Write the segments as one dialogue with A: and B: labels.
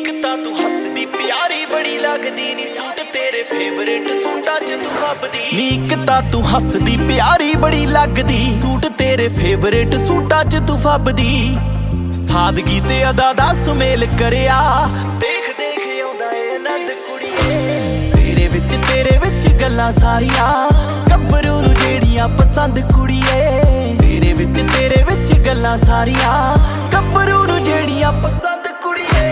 A: ਨੀਕ ਤਾਂ ਤੂੰ ਹੱਸਦੀ ਪਿਆਰੀ ਬੜੀ ਲੱਗਦੀ ਨੀ ਸੂਟ ਤੇਰੇ ਫੇਵਰੇਟ ਸੂਟਾਂ 'ਚ ਤੂੰ ਫੱਬਦੀ ਨੀਕ ਤਾਂ ਤੂੰ ਹੱਸਦੀ ਪਿਆਰੀ ਬੜੀ ਲੱਗਦੀ ਸੂਟ ਤੇਰੇ ਫੇਵਰੇਟ ਸੂਟਾਂ 'ਚ ਤੂੰ ਫੱਬਦੀ ਸਾਦਗੀ ਤੇ ਅਦਾ ਦਾ ਸੁਮੇਲ ਕਰਿਆ ਦੇਖ ਦੇਖ ਆਉਂਦਾ ਏ ਆਨੰਦ ਕੁੜੀਏ ਤੇਰੇ ਵਿੱਚ ਗੱਲਾਂ ਸਾਰੀਆਂ ਗੱਭਰੂ ਨੂੰ ਜਿਹੜੀਆਂ ਪਸੰਦ ਕੁੜੀਏ ਤੇਰੇ ਵਿੱਚ ਗੱਲਾਂ ਸਾਰੀਆਂ ਗੱਭਰੂ ਨੂੰ ਜਿਹੜੀਆਂ ਪਸੰਦ ਕੁੜੀਏ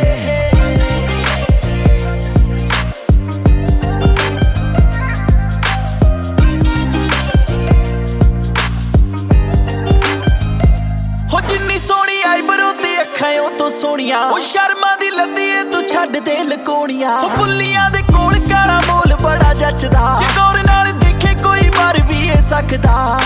A: ਹੋ ਜਿੰਨੀ ਸੋਹਣੀ ਆਈਬਰੋ ਤੇ ਅੱਖਾਂ ਉਹ ਤੋਂ ਸੋਹਣੀਆਂ ਉਹ ਸ਼ਰਮਾਂ ਦੀ ਲੱਦੀ ਏ ਤੂੰ ਛੱਡ ਦੇ ਲਕੋਣੀਆਂ ਉਹ ਬੁੱਲੀਆਂ ਦੇ ਕੋਲ ਕਾਲਾ ਮੋਲ ਬੜਾ ਜੱਚਦਾ ਜੇ ਗੌਰ ਨਾਲ ਦੇਖੇ ਕੋਈ ਵਾਰ ਵੀ ਇਹ ਸਕਦਾ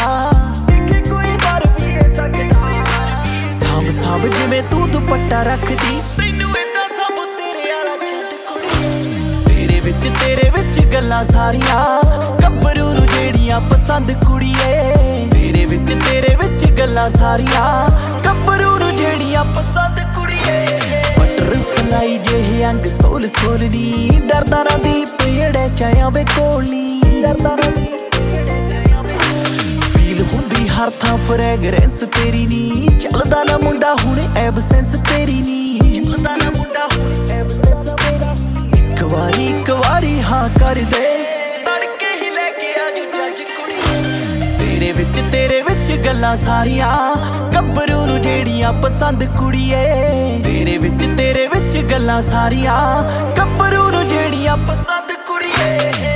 A: ਸਾਂਭ ਜਿਵੇਂ ਤੂੰ ਦੁਪੱਟਾ ਰੱਖਦੀ ਤੈਨੂੰ ਏਦਾਂ ਸਭ ਤੇਰੇ ਵਾਲਾ ਛੱਡ ਕੁੜੀਏ ਤੇਰੇ ਵਿੱਚ ਗੱਲਾਂ ਸਾਰੀਆਂ ਗੱਭਰੂ ਨੂੰ ਜਿਹੜੀਆਂ ਪਸੰਦ ਕੁੜੀਏ ਤੇਰੇ ਵਿੱਚ ਗੱਲਾਂ ਸਾਰੀਆਂ ਗੱਭਰੂ ਨੂੰ ਜਿਹੜੀਆਂ ਪਸੰਦ ਕੁੜੀਏ ਬਟਰਫਲਾਈ ਜਿਹੇ ਅੰਗ ਸੋਲ ਨੀ ਡਰਦਾ ਨਾ ਦੀਪ ਜਿਹੜੇ ਚਾਹਿਆ ਵੇ ਕੋਲ ਨੀ ਡਰਦਾ ਨਾ ਫੀਲ ਹੁੰਦੀ ਹਰ ਥਾਂ ਫ੍ਰੈਗਰੈਂਸ ਤੇਰੀ ਨੀ ਚੱਲਦਾ ਨਾ ਮੁੰਡਾ ਹੁਣ ਐਬਸੈਂਸ ਤੇਰੀ ਨੀ ਚੱਲਦਾ ਨਾ ਮੁੰਡਾ ਹੁਣ ਐਬਸੈਂਸ ਤੇਰਾ ਇੱਕ ਵਾਰੀ ਹਾਂ ਕਰ ਦੇ ਤੜਕੇ ਹੀ ਲੈ ਕੇ ਆਜੂ ਜੱਜ ਕੁੜੀ ਤੇਰੇ ਵਿੱਚ ਗੱਲਾਂ ਸਾਰੀਆਂ ਗੱਭਰੂ ਨੂੰ ਜਿਹੜੀਆਂ ਪਸੰਦ ਕੁੜੀਏ ਤੇਰੇ ਵਿੱਚ ਗੱਲਾਂ ਸਾਰੀਆਂ ਗੱਭਰੂ ਨੂੰ ਜਿਹੜੀਆਂ ਪਸੰਦ ਕੁੜੀਏ